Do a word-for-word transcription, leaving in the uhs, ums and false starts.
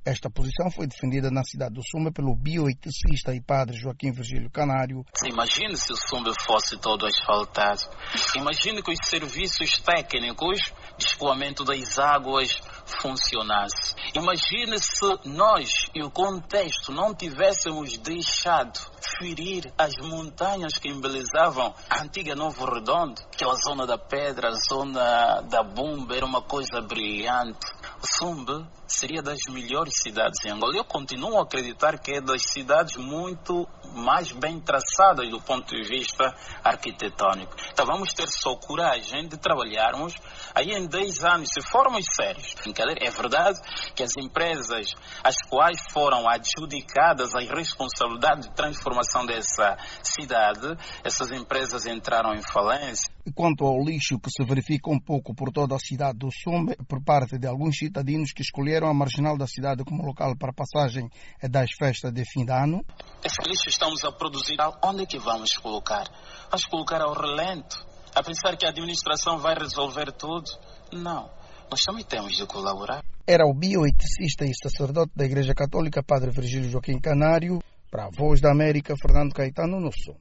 Esta posição foi defendida na cidade do Sumbe pelo bioeticista e padre Joaquim Virgílio Canário. Imagine se o Sumbe fosse todo asfaltado. Imagine que os serviços técnicos de escoamento das águas funcionassem. Imagine se nós e o contexto não tivéssemos deixado ferir as montanhas que embelezavam a antiga Novo Redondo. Aquela zona da pedra, a zona da Bumba, era uma coisa brilhante. O Sumbe seria das melhores cidades em Angola. Eu continuo a acreditar que é das cidades muito mais bem traçadas do ponto de vista arquitetônico. Então vamos ter só coragem de trabalharmos aí em dez anos, se formos sérios. É verdade que as empresas às quais foram adjudicadas a responsabilidade de transformação dessa cidade, essas empresas entraram em falência. E quanto ao lixo que se verifica um pouco por toda a cidade do Sumbe, por parte de alguns cidadãos que escolheram a marginal da cidade como local para passagem das festas de fim de ano. Esse lixo estamos a produzir, onde é que vamos colocar? Vamos colocar ao relento, a pensar que a administração vai resolver tudo? Não, nós também temos de colaborar. Era o bioeticista e sacerdote da Igreja Católica, padre Virgílio Joaquim Canário, para a Voz da América, Fernando Caetano, no Sul.